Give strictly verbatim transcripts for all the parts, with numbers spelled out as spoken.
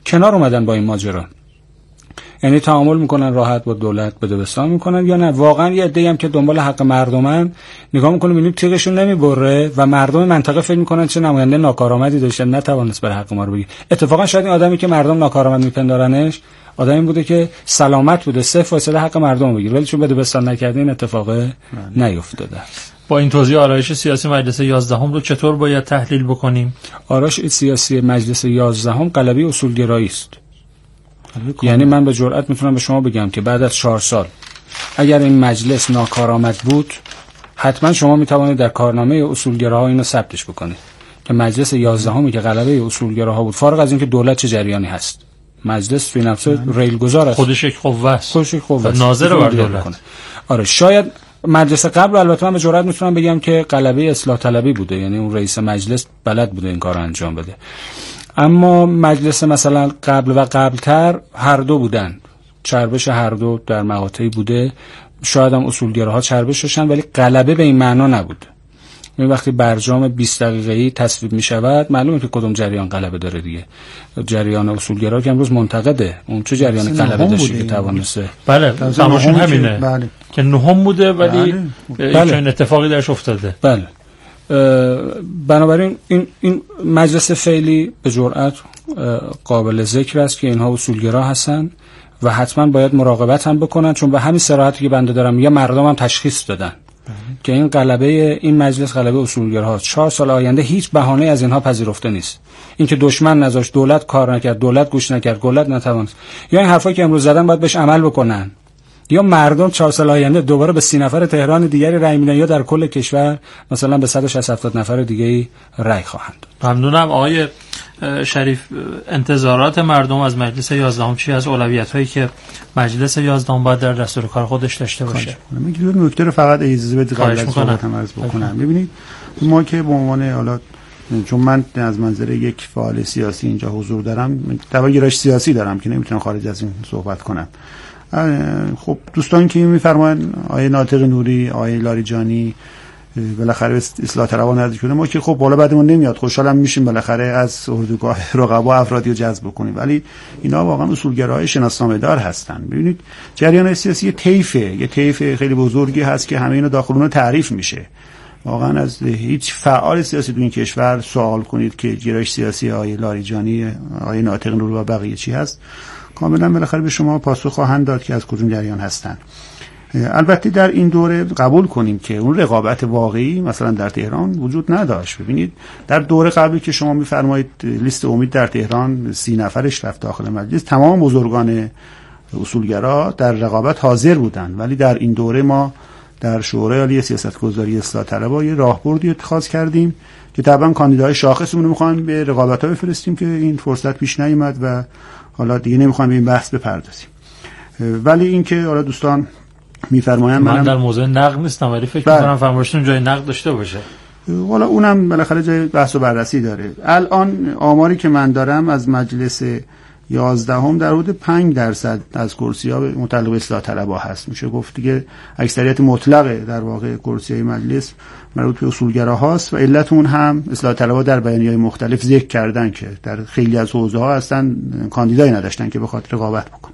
کنار اومدن با این ماجرا، یعنی تعامل میکنن راحت با دولت بده بسام میکنن یا نه واقعا یه عده‌ای هم که دنبال حق مردمن نگاه میکنه میبینیم تیغشون نمیبره و مردم منطقه فکر میکنن چه نماینده ناکارآمدی داشتن نتوانست بر حق ما رو بگه. اتفاقا شاید این آدمی که مردم ناکارآمد میپندارنش آدمی بوده که سلامت بوده صفر فاصله حق مردم بگیره، ولی چون بده بسام نکرده این اتفاق نیفتاده. با این توضیح آرایش سیاسی مجلس یازدهم رو چطور باید تحلیل بکنیم؟ آرایش سیاسی مجلس یازدهم غلبه اصولگرایی است. یعنی من به جرئت میتونم به شما بگم که بعد از چهار سال اگر این مجلس ناکارآمد بود حتما شما میتوانید در کارنامه اصولگراها اینو ثبتش بکنید که مجلس یازدهمی که غلبه اصولگراها بود، فارغ از اینکه دولت چه جریانی هست، مجلس فی نفسه ریلگذار است، خودش یک قوه است، خودش یک قوه است، ناظر بر دولت کنه. آره شاید مجلس قبل البته من به جرئت میتونم بگم که غلبه اصلاح طلبی بوده، یعنی اون رئیس مجلس بلد بوده این کارو انجام بده. اما مجلس مثلا قبل و قبلتر هر دو بودن، چربش هر دو در مقاطعی بوده، شاید هم اصولگراها چربش داشتن ولی غلبه به این معنا نبود. این وقتی برجام بیست دقیقه‌ای تصویب می شود معلومه که کدوم جریان غلبه داره دیگه. جریان اصولگرا که امروز منتقده اون چه جریانی غلبه داشته که توانسته. بله تماشون همینه بله. که نهم بوده ولی بله. چون اتفاقی درش افتاده. بله. بنابراین این این مجلس فعلی به جرئت قابل ذکر است که اینها اصولگرا هستن و حتما باید مراقبت هم بکنن، چون به همین صراحتی که بنده دارم یا مردم هم تشخیص دادن که این غلبه این مجلس غلبه اصولگراست. چهار سال آینده هیچ بهانه از اینها پذیرفته نیست. اینکه دشمن نذاشت، دولت کار نکرد، دولت گوش نکرد، دولت نتوانست، یا این حرفایی که امروز زدن باید بهش عمل بکنن، یا مردم چهار سال آینده دوباره به سی نفر تهران دیگری رأی میدن یا در کل کشور مثلا به صد و شصت هفتاد نفر دیگه رأی خواهند. ممنونم آقای شریف. انتظارات مردم از مجلس یازدهم چی از اولویت‌هایی که مجلس یازدهم باید در دستور کار خودش داشته باشه؟ من یه نکته رو فقط اجازه بدید قبل از صحبتم عرض بکنم. ببینید ما که به عنوان حالا چون من از منظر یک فعال سیاسی اینجا حضور دارم، تبع سیاسی دارم که نمیتونم خارج از این صحبت کنم. خب دوستان که میفرمایند آیه ناطق نوری، آیه لاریجانی بالاخره اصلاح طلبان نزدیک شده، ما که خب بالا بعدمون نمیاد، خوشحالم میشیم بالاخره از اردوگاه رقبا افرادی رو جذب بکنیم، ولی اینا واقعا اصولگراهای شناسنامه دار هستن. ببینید جریان سیاسی یه طیفه یه طیف خیلی بزرگی هست که همه اینا داخل اون تعریف میشه. واقعا از هیچ فعال سیاسی تو این کشور سوال کنید که گرایش سیاسی آیه لاریجانی، آیه ناطق نوری و بقیه چی هست، کاملا بالاخره به شما پاسخ خواهند داد که از کدوم جریان هستن. البته در این دوره قبول کنیم که اون رقابت واقعی مثلا در تهران وجود نداشت. ببینید در دوره قبلی که شما میفرمایید لیست امید در تهران سی نفرش رفت داخل مجلس، تمام بزرگان اصولگرا در رقابت حاضر بودن، ولی در این دوره ما در شورای عالی سیاستگذاری اصلاح طلبها یه راهبردی اتخاذ کردیم که طبعا کاندیدای شاخصمون رو می‌خوایم به رقابت‌ها بفرستیم که این فرصت پیش نیامد و حالا دیگه نمی‌خوایم به این بحث بپردازیم. ولی اینکه حالا دوستان میفرمایند من در موضوع نقد نیستم ولی فکر می‌کنم فرمایشتون جای نقد داشته باشه. حالا اونم بالاخره جای بحث و بررسی داره. الان آماری که من دارم از مجلس یازدهم در حدود پنج درصد از کرسی‌ها متعلق به اصلاح طلبها هست. میشه گفت دیگه اکثریت مطلق در واقع کرسی‌های مجلس مربوط به اصولگراهاست و علت اون هم اصلاح طلبها در بیانیه‌های مختلف ذکر کردن که در خیلی از حوزه‌ها هستن کاندیدایی نداشتن که بخاطر رقابت بکنه.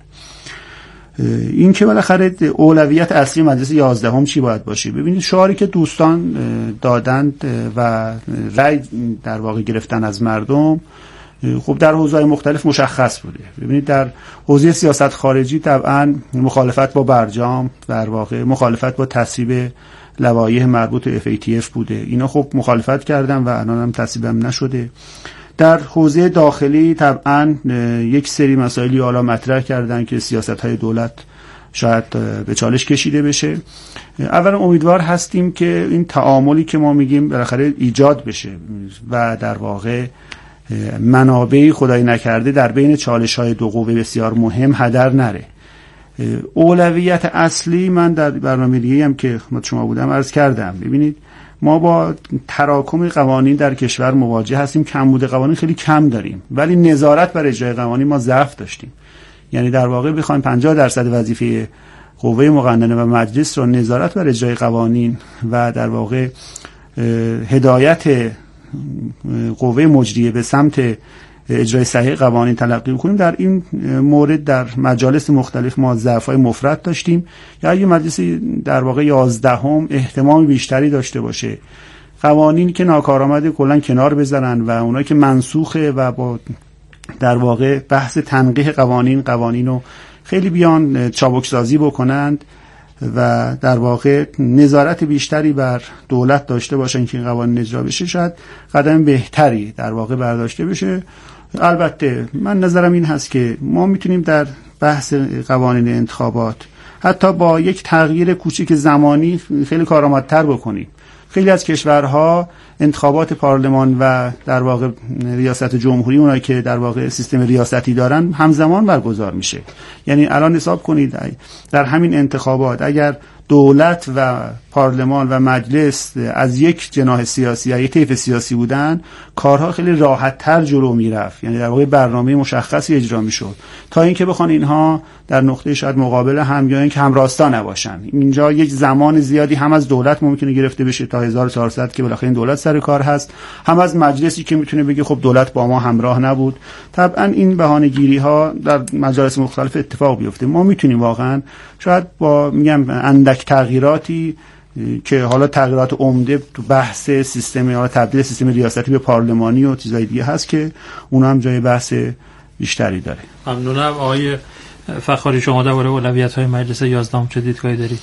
این که بالاخره اولویت اصلی مجلس یازدهم چی باید باشه؟ ببینید شعاری که دوستان دادند و رأی در واقع گرفتن از مردم خب در حوزه‌های مختلف مشخص بوده. ببینید در حوزه سیاست خارجی طبعا مخالفت با برجام، در واقع مخالفت با تصویب لوایح مربوط به اف ای تی اف بوده. اینا خب مخالفت کردن و الان هم تصویبم نشده. در حوزه داخلی طبعا یک سری مسائلی حالا مطرح کردن که سیاست‌های دولت شاید به چالش کشیده بشه. اولا امیدوار هستیم که این تعاملی که ما میگیم بالاخره ایجاد بشه و در واقع منابعی خدای نکرده در بین چالش‌های دو قوه بسیار مهم هدر نره. اولویت اصلی من در برنامه دیگه هم که خدمت شما بودم عرض کردم. ببینید ما با تراکم قوانین در کشور مواجه هستیم، کمبود قوانین خیلی کم داریم ولی نظارت بر اجرای قوانین ما ضعف داشتیم. یعنی در واقع بخوایم پنجاه درصد وظیفه قوه مقننه و مجلس رو نظارت بر اجرای قوانین و در واقع هدایت قوه مجریه به سمت اجرای صحیح قوانین تلقی بکنیم. در این مورد در مجالس مختلف ما ضعف‌های مفرط داشتیم. یا اگه مجلس در واقع یازدهم اهتمام بیشتری داشته باشه، قوانینی که ناکارآمده کلا کنار بذارن و اونایی که منسوخه و با در واقع بحث تنقیح قوانین قوانین رو خیلی بیان چابکسازی بکنند و در واقع نظارت بیشتری بر دولت داشته باشن که این قوانین اجرا بشه، شاید قدم بهتری در واقع برداشته بشه. البته من نظرم این هست که ما میتونیم در بحث قوانین انتخابات حتی با یک تغییر کوچیک زمانی خیلی کارآمدتر بکنیم. خیلی از کشورها انتخابات پارلمان و در واقع ریاست جمهوری، اونایی که در واقع سیستم ریاستی دارن، همزمان برگزار میشه. یعنی الان حساب کنید در همین انتخابات اگر دولت و پارلمان و مجلس از یک جناح سیاسی یا یک طیف سیاسی بودن، کارها خیلی راحت تر جلو میرفت. یعنی در واقع برنامه مشخصی اجرا میشد تا اینکه بخوان اینها در نقطه شاید مقابل هم یا اینکه همراستا نباشن. اینجا یک زمان زیادی هم از دولت ممکنه گرفته بشه تا هزار و چهارصد که بالاخره این دولت سر کار هست، هم از مجلسی که میتونه بگه خب دولت با ما همراه نبود. طبعا این بهانه‌گیری ها در مجالس مختلف اتفاق بیفته. ما میتونیم واقعا شاید با میگم اندک تغییراتی که حالا تغییرات عمده تو بحث سیستم یا تبدیل سیستم ریاستی به پارلمانی و چیزای دیگه هست که اون هم جای بحث بیشتری داره. ممنونم. آقای فخاری، شما درباره اولویت‌های مجلس یازدهم چه دیدگاهی دارید؟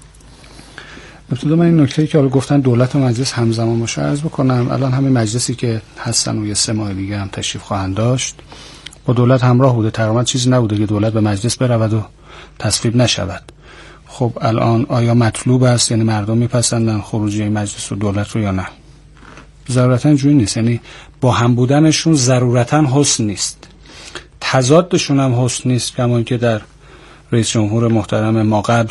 ابتدا من این نکته‌ای که حالا گفتن دولت و مجلس همزمان باشه عرض بکنم. الان همین مجلسی که هستن و یه سه ماه دیگه هم تشریف خواهند داشت با دولت همراه بوده. تقریبا چیزی نبوده که دولت به مجلس برود و تصویب نشود. خب الان آیا مطلوب است، یعنی مردم میپسندن خروجی مجلس و دولت رو یا نه؟ ضرورتا اینجوری نیست. یعنی با هم بودنشون ضرورتا حسن نیست، تضادشون هم حسن نیست. کما اینکه در رئیس جمهور محترم ما قبل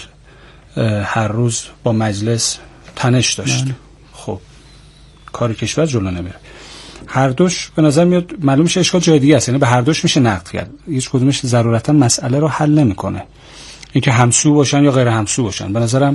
هر روز با مجلس تنش داشت. من. خب کار کشور جلو نمیره. هر دوش به نظر میاد معلوم شه اشکال جای دیگه است. یعنی به هر دوش میشه نقد کرد. هیچ کدومش ضرورتا مسئله رو حل نمیکنه. اینکه همسو باشن یا غیر همسو باشن، به نظرم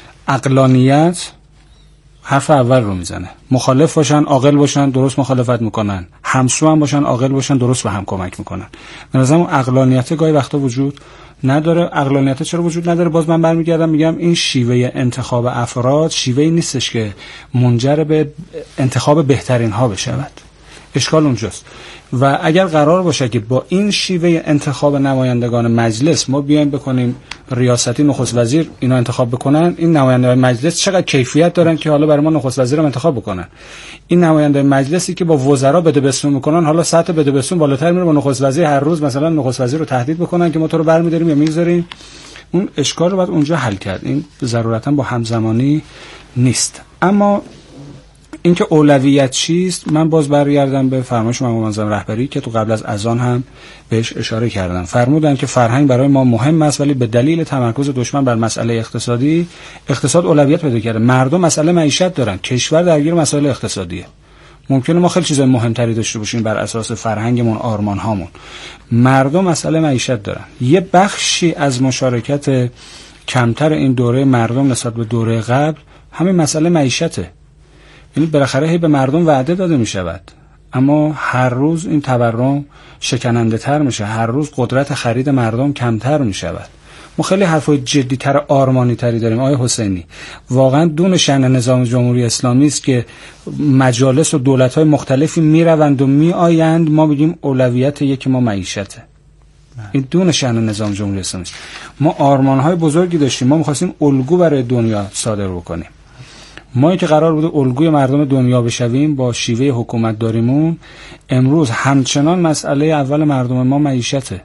عقلانیت حرف اول رو میزنه. مخالف باشن، عاقل باشن، درست مخالفت میکنن. همسو هم باشن، عاقل باشن، درست به هم کمک میکنن. به نظرم عقلانیت گاهی وقتا وجود نداره. عقلانیت چرا وجود نداره؟ باز من برمیگردم میگم این شیوه انتخاب افراد شیوهی نیستش که منجر به انتخاب بهترین ها بشود. اشکال اونجاست. و اگر قرار باشه که با این شیوه انتخاب نمایندگان مجلس ما بیایم بکنیم ریاستی نخست وزیر اینا انتخاب بکنن، این نمایندگان مجلس چقدر کیفیت دارن که حالا برای ما نخست وزیر رو انتخاب بکنن. این نماینده مجلسی که با وزرا بده بستون میکنن، حالا سطح بده بستون بالاتر میره، با نخست وزیر هر روز مثلا نخست وزیر رو تهدید بکنن که ما تو رو برمی‌داریم یا میذاریم. اون اشکال رو باید اونجا حل کرد. این ضرورتا با همزمانی نیست. اما اینکه اولویت چیست، من باز برگردم به فرمایش امام معظم رهبری که تو قبل از اذان هم بهش اشاره کردم. فرمودن که فرهنگ برای ما مهم است، ولی به دلیل تمرکز دشمن بر مسئله اقتصادی، اقتصاد اولویت پیدا کرده. مردم مسئله معیشت دارن، کشور درگیر مسائل اقتصادیه. ممکنه ما خیلی چیزای مهمتری داشته باشیم بر اساس فرهنگمون، آرمان‌هامون. مردم مسئله معیشت دارن. یه بخشی از مشارکت کمتر این دوره مردم نسبت به دوره قبل همین مسئله معیشته. یعنی بالاخره هی به مردم وعده داده می شود، اما هر روز این تورم شکننده تر میشه، هر روز قدرت خرید مردم کمتر می شود. ما خیلی حرفای جدی تر، آرمانی تری داریم. آقای حسینی، واقعا دون شأن نظام جمهوری اسلامی است که مجالس و دولت‌های مختلفی میروند و میآیند، ما بگیم اولویت یکی ما معیشته. این دون شأن نظام جمهوری اسلامی است. ما آرمان‌های بزرگی داشتیم، ما می‌خواستیم الگو برای دنیا صادر بکنیم. ما که قرار بوده الگوی مردم دنیا بشویم با شیوه حکومت داریمون، امروز همچنان مسئله اول مردم ما معیشته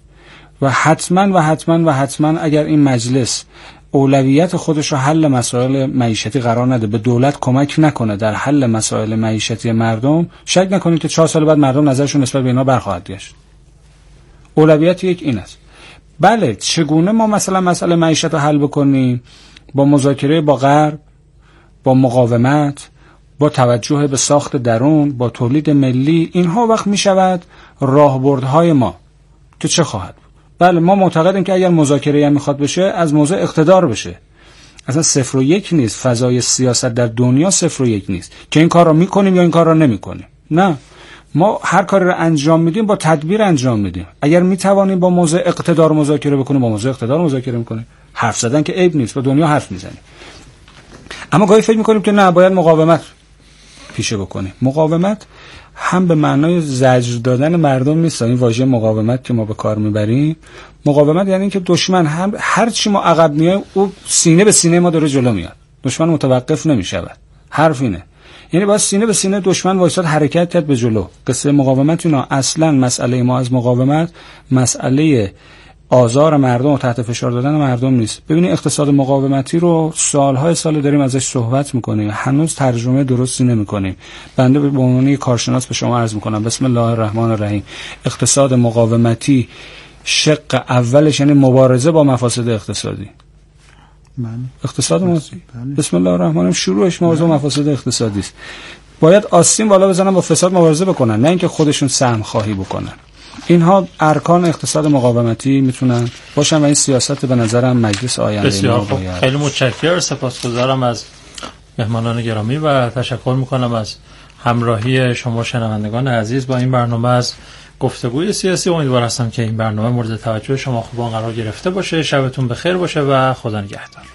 و حتما و حتما و حتما اگر این مجلس اولویت خودش رو حل مسائل معیشتی قرار نده، به دولت کمک نکنه در حل مسائل معیشتی مردم، شک نکنید که چهار سال بعد مردم نظرشون نسبت به اینا برخواهد گشت. اولویت یک این است. بله، چگونه ما مثلا مسئله معیشت رو حل بکنیم؟ با مذاکره با غرب، با مقاومت، با توجه به ساخت درون، با تولید ملی. اینها وقت می شود راهبردهای ما که چه خواهد. بله، ما معتقدیم که اگر مذاکره هم میخواد بشه از موضوع اقتدار بشه. اصلا صفر و یک نیست. فضای سیاست در دنیا صفر و یک نیست که این کار را میکنیم یا این کار را نمیکنیم. نه، ما هر کاری رو انجام میدیم با تدبیر انجام میدیم. اگر میتوانیم با موضوع اقتدار مذاکره بکنیم با موضوع اقتدار مذاکره میکنیم. حرف زدن که عیب نیست، با دنیا حرف میزنیم. اما گاهی فکر میکنیم که نه، باید مقاومت پیشه بکنیم. مقاومت هم به معنای زجر دادن مردم نیست. این واژه مقاومت که ما به کار میبریم، مقاومت یعنی اینکه دشمن هم هر چی ما عقب میایم او سینه به سینه ما داره جلو میاد. دشمن متوقف نمیشود. حرف اینه. یعنی باید سینه به سینه دشمن وایساد، حرکت کرد به جلو. قصه مقاومت اینا اصلا مسئله ما از مقاومت مسئله آزار مردم و تحت فشار دادن مردم نیست. ببینید اقتصاد مقاومتی رو سالهای سال داریم ازش صحبت میکنیم، هنوز ترجمه درستی نمیکنیم. بنده به عنوان کارشناس به شما عرض میکنم بسم الله الرحمن الرحیم، اقتصاد مقاومتی شق اولش یعنی مبارزه با مفاسد اقتصادی. من اقتصاد ما بسم الله الرحمن الرحیم شروعش موضوع مفاسد اقتصادی است. باید آستین بالا بزنن، با فساد مبارزه بکنن، نه اینکه خودشون سهم خواهی بکنن. اینها ارکان اقتصاد مقاومتی میتونن باشن و این سیاست به نظرم مجلس آینده ما باید. خیلی متشکرم، سپاسگزارم از مهمانان گرامی و تشکر میکنم از همراهی شما شنوندگان عزیز با این برنامه از گفتگوی سیاسی. امیدوار هستم که این برنامه مورد توجه شما خوبان قرار گرفته باشه. شبتون بخیر باشه و خدا نگهدار.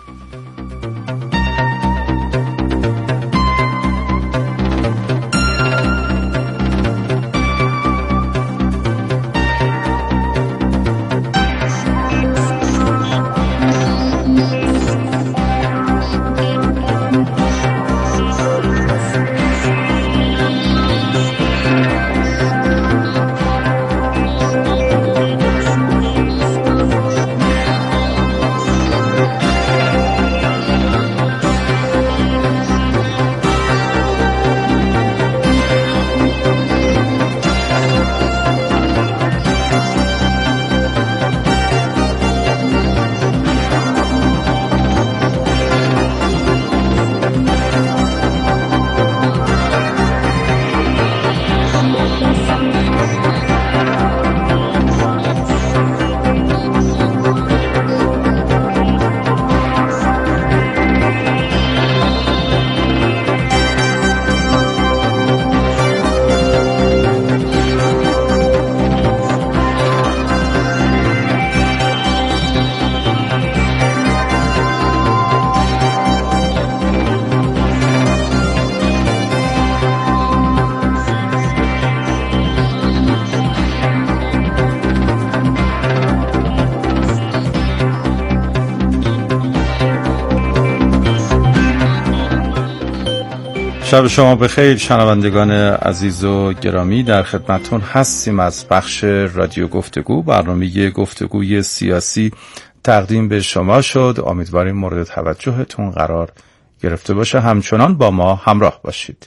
شب شما بخیر شنوندگان عزیز و گرامی، در خدمتون هستیم از بخش رادیو گفتگو. برنامه گفتگوی سیاسی تقدیم به شما شد، امیدواریم مورد توجهتون قرار گرفته باشه. همچنان با ما همراه باشید.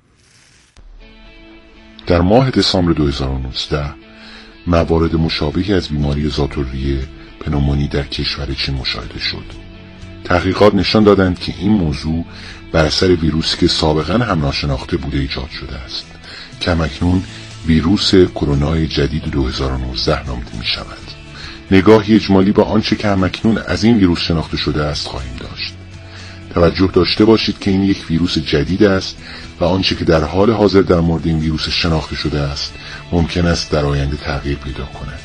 در ماه دسامبر دو هزار و نوزده موارد مشابهی از بیماری ذات‌الریه پنومونی در کشور چین مشاهده شد. تحقیقات نشان دادند که این موضوع بر اثر ویروسی که سابقاً هم ناشناخته بوده ایجاد شده است که همکنون ویروس کرونا جدید دو هزار و نوزده نامیده می شود. نگاهی اجمالی با آنچه که همکنون از این ویروس شناخته شده است خواهیم داشت. توجه داشته باشید که این یک ویروس جدید است و آنچه که در حال حاضر در مورد این ویروس شناخته شده است ممکن است در آینده تغییر پیدا کند.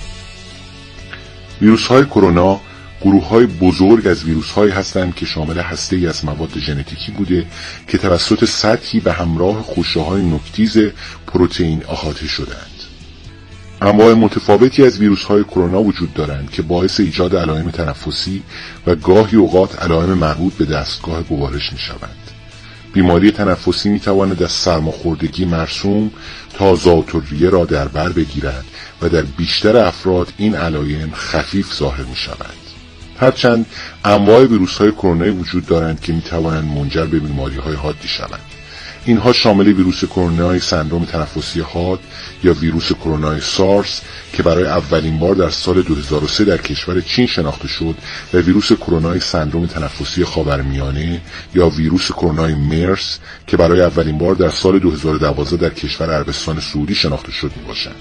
ویروس های کرونا گروه های بزرگ از ویروس هایی هستند که شامل هسته‌ای از مواد ژنتیکی بوده که توسط سطحی به همراه خوشه‌های نوک‌تیز پروتئین احاطه شدند. انواع متفاوتی از ویروس های کرونا وجود دارند که باعث ایجاد علائم تنفسی و گاهی اوقات علائم مربوط به دستگاه گوارش می شوند. بیماری تنفسی می تواند از سرماخوردگی مرسوم تا ذات‌الریه را در بر بگیرد و در بیشتر افراد این علائم خفیف ظاهر می شوند. هرچند انواع ویروس‌های کرونایی وجود دارند که می‌توانند منجر به بیماری‌های حادی شوند. اینها شامل ویروس کرونای سندرم تنفسی حاد یا ویروس کرونای سارس که برای اولین بار در سال دو هزار و سه در کشور چین شناخته شد و ویروس کرونای سندرم تنفسی خاورمیانه یا ویروس کرونای مرس که برای اولین بار در سال دو هزار و دوازده در کشور عربستان سعودی شناخته شد میباشند.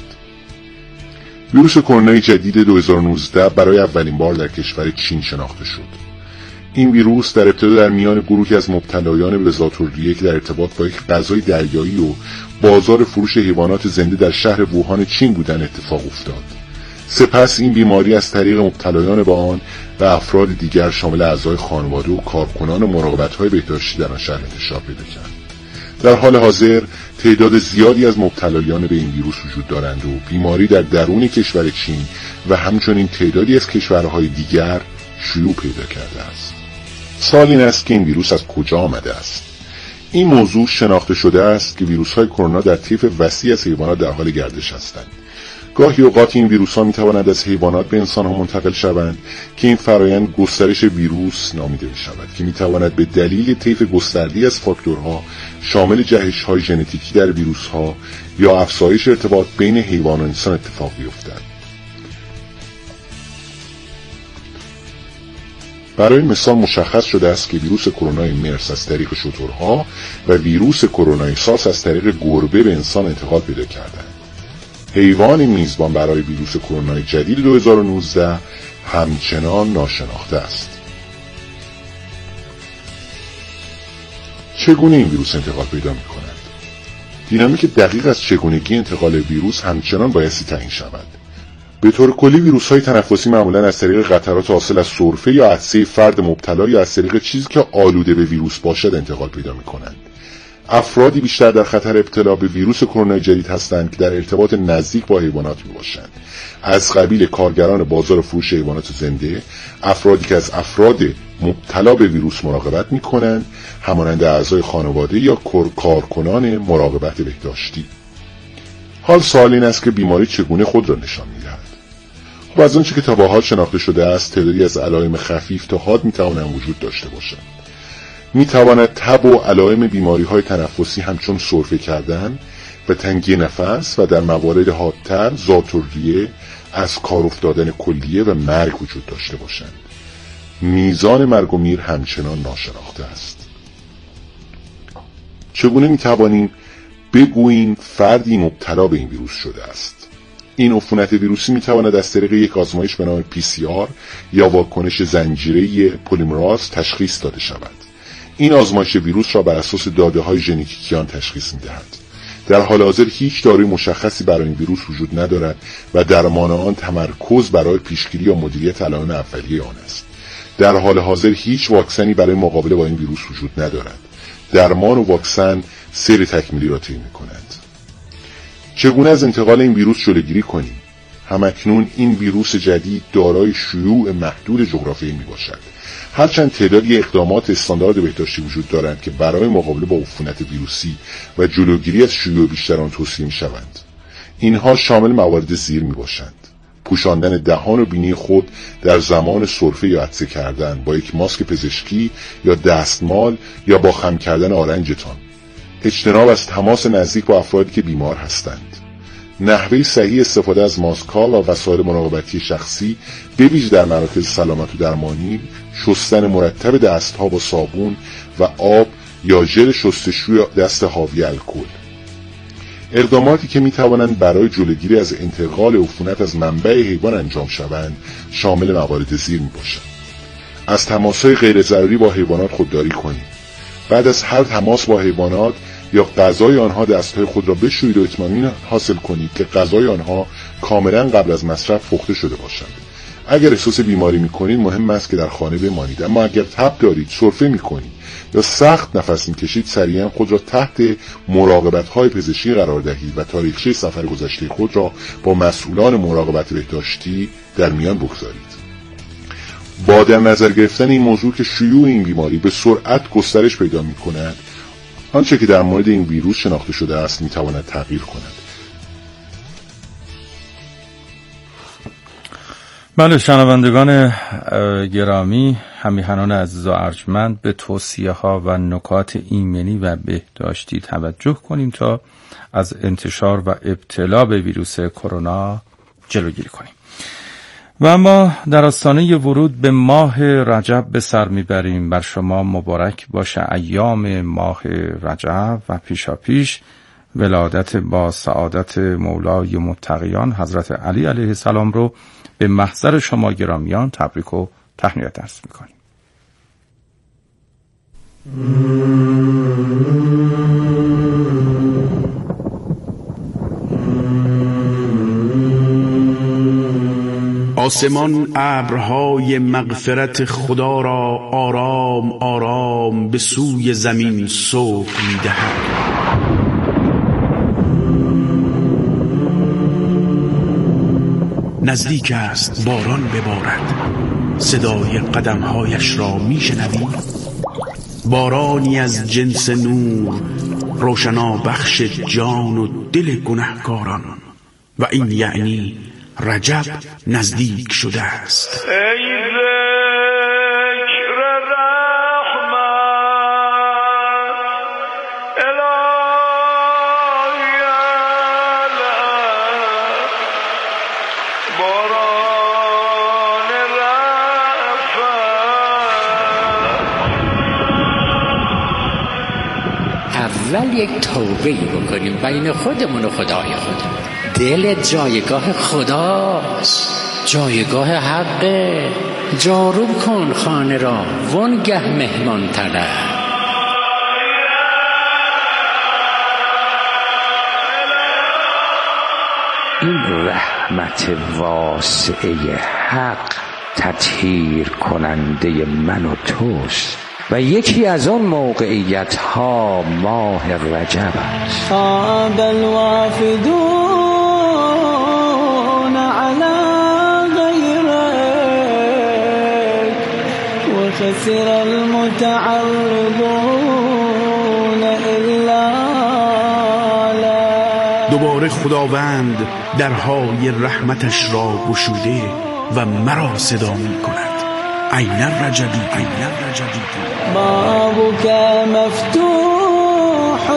ویروس کرونا جدید دو هزار و نوزده برای اولین بار در کشور چین شناخته شد. این ویروس در ابتدا در میان گروهی از مبتلایان به ذات‌الریه که در ارتباط با یک غذای دریایی و بازار فروش حیوانات زنده در شهر ووهان چین بودن اتفاق افتاد. سپس این بیماری از طریق مبتلایان به آن و افراد دیگر شامل اعضای خانواده و کارکنان مراقبت‌های بهداشتی در آن شهر انتشار پیدا کرد. در حال حاضر تعداد زیادی از مبتلایان به این ویروس وجود دارند و بیماری در درون کشور چین و همچنین تعدادی از کشورهای دیگر شیوع پیدا کرده است. سوال این است که این ویروس از کجا آمده است؟ این موضوع شناخته شده است که ویروس‌های کرونا در طیف وسیع از حیوانات در حال گردش هستند. گاهی اوقات این ویروس‌ها می‌توانند از حیوانات به انسان‌ها منتقل شوند که این فرایند گسترش ویروس نامیده می‌شود که می‌تواند به دلیل طیف گسترده‌ای از فاکتورها شامل جهش‌های ژنتیکی در ویروس‌ها یا افزایش ارتباط بین حیوان و انسان اتفاق بیفتد. برای مثال مشخص شده است که ویروس کرونای مرس از طریق شترها و ویروس کرونای سارس از طریق گربه به انسان انتقال پیدا کردند. حیوان میزبان برای ویروس کرونای جدید دو هزار و نوزده همچنان ناشناخته است. چگونه این ویروس انتقال پیدا می کند؟ دینامیک دقیق از چگونگی انتقال ویروس همچنان بایستی تعیین شود. به طور کلی ویروس‌های تنفسی معمولاً از طریق قطرات حاصل از سرفه یا عطسه فرد مبتلا یا از طریق چیزی که آلوده به ویروس باشد انتقال پیدا می‌کنند. افرادی بیشتر در خطر ابتلا به ویروس کرونا جدید هستند که در ارتباط نزدیک با حیوانات میباشند، از قبیل کارگران بازار فروش حیوانات زنده، افرادی که از افراد مبتلا به ویروس مراقبت میکنند، همانند اعضای خانواده یا کارکنان مراقبت بهداشتی. حال سوال این است که بیماری چگونه خود را نشان میدهد؟ خب از آنچه که تا به حال شناخته شده است، تعدادی از علائم خفیف تا حاد میتوانند وجود داشته باشند. میتواند تب و علائم بیماری‌های تنفسی همچون سرفه کردن و تنگی نفس و در موارد حادتر ذات‌الریه، از کار افتادن کلیه و مرگ وجود داشته باشند. میزان مرگ و میر همچنان ناشناخته است. چگونه میتوانیم بگوییم فردی مبتلا به این ویروس شده است؟ این عفونت ویروسی میتواند از طریق یک آزمایش به نام پی سی آر یا واکنش زنجیره پلیمراز تشخیص داده شود. این آزمایش ویروس را بر اساس داده‌های ژنتیکی آن تشخیص می‌دهد. در حال حاضر هیچ داروی مشخصی برای این ویروس وجود ندارد و درمان آن تمرکز برای پیشگیری یا مدیریت علائم اولیه آن است. در حال حاضر هیچ واکسنی برای مقابله با این ویروس وجود ندارد. درمان و واکسن سیر تکمیلی را طی می‌کند. چگونه از انتقال این ویروس جلوگیری کنیم؟ همکنون این ویروس جدید دارای شیوع محدود جغرافیایی میباشد. هرچند تعدادی اقدامات استاندارد بهداشتی وجود دارند که برای مقابله با عفونت ویروسی و جلوگیری از شیوع بیشتر آن توصیه میشوند. اینها شامل موارد زیر میباشند: پوشاندن دهان و بینی خود در زمان سرفه یا عطسه کردن با یک ماسک پزشکی یا دستمال یا با خم کردن آرنجتان، اجتناب از تماس نزدیک با افرادی که بیمار هستند، نحوه صحیح استفاده از ماسک‌ها و وسایل مراقبتی شخصی به ویژه در مراکز سلامت و درمانی، شستن مرتب دست‌ها با صابون و آب یا ژل شستشوی دست حاوی الکل. اقداماتی که می‌توانند برای جلوگیری از انتقال عفونت از منبع حیوان انجام شوند شامل موارد زیر میباشند: از تماس‌های غیر ضروری با حیوانات خودداری کنید. بعد از هر تماس با حیوانات یا غذای آنها دستهای خود را بشویید و اطمینان حاصل کنید که غذای آنها کاملا قبل از مصرف پخته شده باشد. اگر احساس بیماری می‌کنید مهم است که در خانه بمانید، اما اگر تب دارید، سرفه می‌کنید یا سخت نفس می‌کشید، سریعا خود را تحت مراقبت‌های پزشکی قرار دهید و تاریخچه سفر گذشته خود را با مسئولان مراقبت بهداشتی در میان بگذارید. با در نظر گرفتن این موضوع که شیوع این بیماری به سرعت گسترش پیدا می‌کند، آنچه که در مورد این ویروس شناخته شده است میتواند تغییر کند. بله شنوندگان گرامی، همیهنان عزیز و ارجمند، به توصیه ها و نکات ایمنی و بهداشتی توجه کنیم تا از انتشار و ابتلا به ویروس کرونا جلوگیری کنیم. و اما در آستانه ورود به ماه رجب به سر میبریم. بر شما مبارک باشه ایام ماه رجب و پیشا پیش ولادت با سعادت مولای متقیان حضرت علی علیه السلام رو به محضر شما گرامیان تبریک و تهنیت عرض میکنیم. آسمان ابرهای مغفرت خدا را آرام آرام به سوی زمین سوق می‌دهد. نزدیک است باران ببارد. صدای قدمهایش را میشنوی؟ بارانی از جنس نور، روشنا بخش جان و دل گنهکاران. و این یعنی رجب نزدیک شده است. اول یک توبه‌ای بکنیم بین خودمون و خدای خودمون. دل جایگاه خداست، جایگاه حقه. جاروب کن خانه را وانگه مهمان طلب. این رحمت واسعه حق تطهیر کننده من و توست و یکی از آن موقعیت ها ماه رجب است. خاب الوافدون على غیرک و خسر المتعرضون الا لک. دوباره خداوند درهای رحمتش را گشوده و مرا صدا می کند. این رجبی این رجبی بابك مفتوح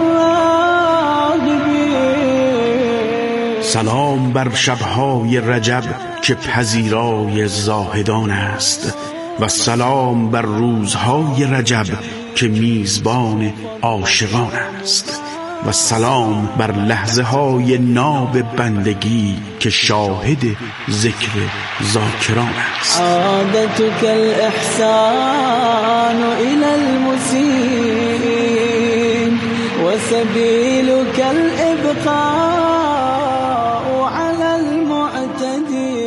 للراغبین. سلام بر شبهای رجب که پذیرای زاهدان است و سلام بر روزهای رجب که میزبان عاشقان است و سلام بر لحظه های ناب بندگی که شاهد ذکر ذاکران است. عادتك الإحسان إلى المسيء وسبيلك الإبقاء على المعتدي.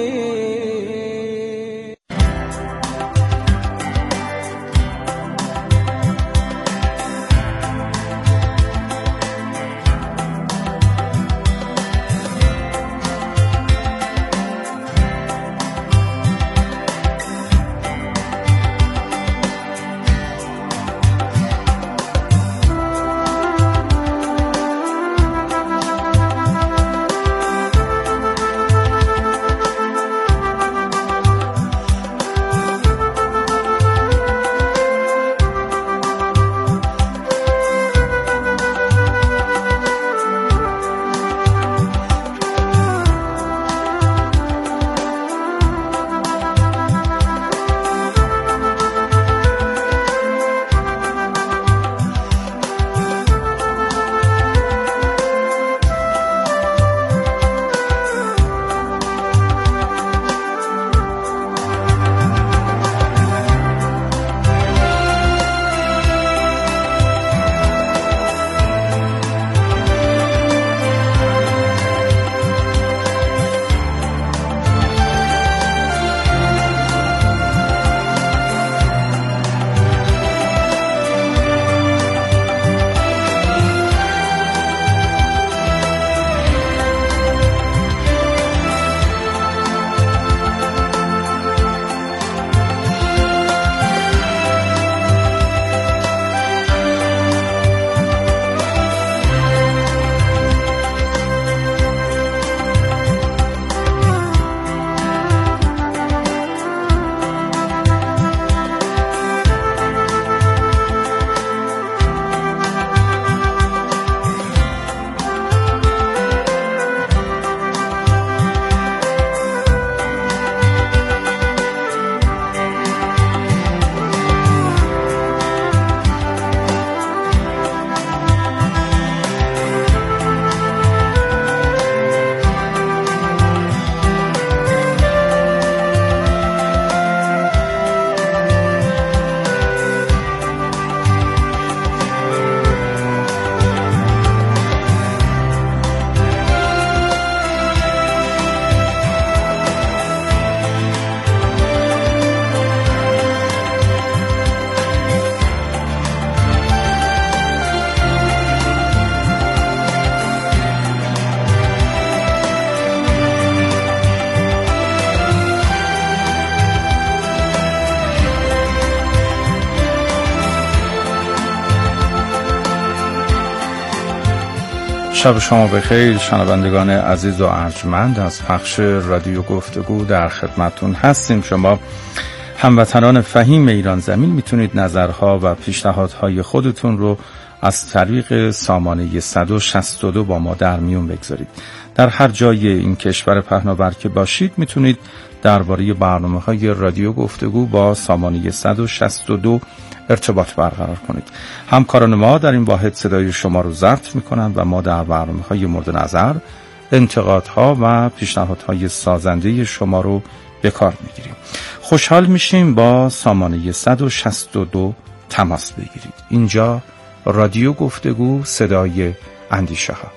شب شما بخیر شنوندگان عزیز و ارجمند از پخش رادیو گفتگو در خدمتون هستیم. شما هموطنان فهیم ایران زمین میتونید نظرها و پیشنهادهای خودتون رو از طریق سامانه صد و شصت و دو با ما در میون بگذارید. در هر جای این کشور پهناور که باشید میتونید درباره برنامه‌های رادیو گفتگو با سامانه صد و شصت و دو ارتباط برقرار کنید. همکاران ما در این واحد صدای شما رو ضبط میکنند و ما در برنامه‌های مورد نظر انتقادها و پیشنهادهای سازنده شما رو به کار میگیریم. خوشحال میشیم با سامانه صد و شصت و دو تماس بگیرید. اینجا رادیو گفتگو، صدای اندیشه ها.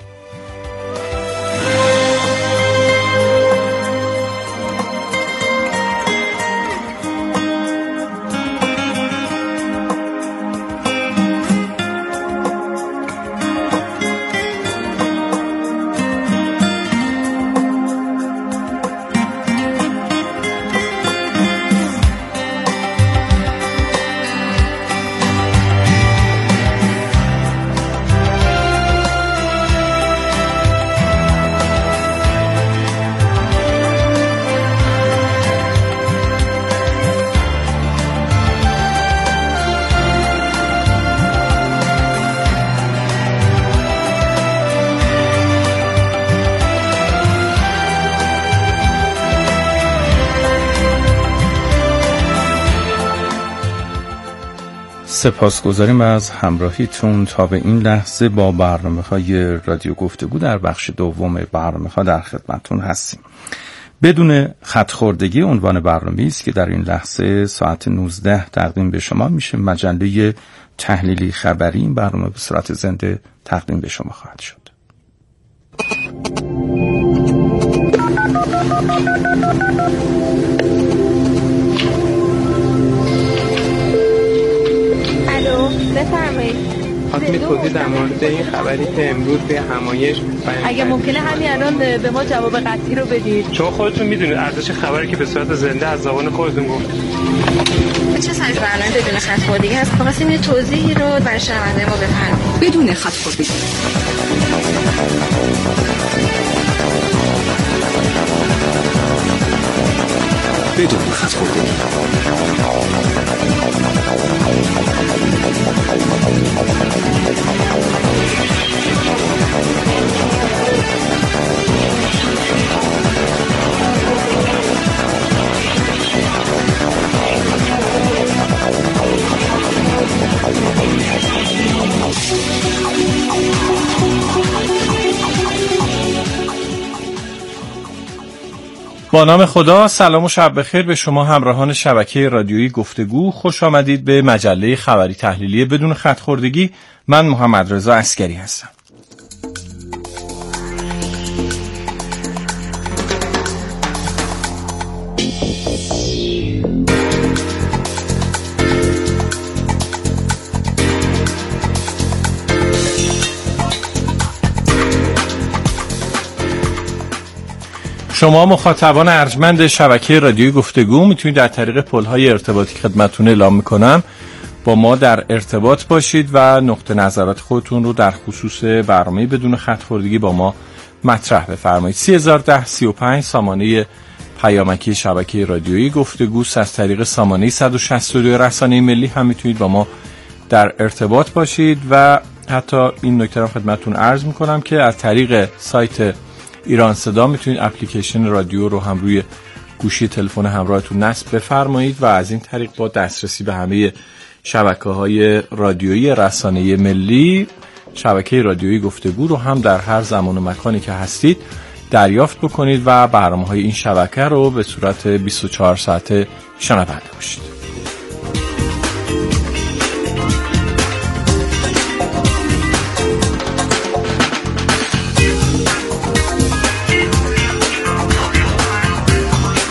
سپاسگزاریم از همراهیتون. تا به این لحظه با برنامه‌های رادیو گفتگو در بخش دوم برنامه‌ها در خدمتتون هستیم. بدون خط‌خوردگی عنوان برنامه‌ای است که در این لحظه ساعت نوزده تقدیم به شما میشه. مجله تحلیلی خبری این برنامه به صورت زنده تقدیم به شما خواهد شد. بفرمایید. خواستم توضیح در مورد این خبری که امروز به همایش اگه ممکنه همین الان به ما جواب قطعی رو بدید، چون خودتون میدونید ارزش خبری که به صورت زنده از زبان خودتون گفت. چه سایز برنامه بدون خط‌خوردگی هست؟ خواستیم یه توضیحی رو برای شنونده ما بفرمایید. بدون خط‌خوردگی. بدون خط‌خوردگی. با نام خدا، سلام و شب بخیر به شما همراهان شبکه رادیویی گفتگو. خوش آمدید به مجله خبری تحلیلی بدون خط‌خوردگی. من محمد رضا عسکری هستم. شما مخاطبان ارجمند شبکه رادیویی گفتگو میتونید در طریق پل‌های ارتباطی که خدمتتون اعلام میکنم با ما در ارتباط باشید و نقطه نظرات خودتون رو در خصوص برنامه بدون خط‌خوردگی با ما مطرح بفرمایید. سه هزار و ده سی و پنج سامانه پیامکی شبکه رادیویی گفتگو، از طریق سامانه صد و شصت و دو رسانه ملی هم میتونید با ما در ارتباط باشید و حتی این نکته رو خدمتتون عرض میکنم که از طریق سایت ایران صدا میتونید اپلیکیشن رادیو رو هم روی گوشی تلفن همراهتون نصب بفرمایید و از این طریق با دسترسی به همه شبکه‌های رادیویی رسانه ملی شبکه رادیویی گفتگو رو هم در هر زمان و مکانی که هستید دریافت بکنید و برنامه‌های این شبکه رو به صورت بیست و چهار ساعته شنونده باشید.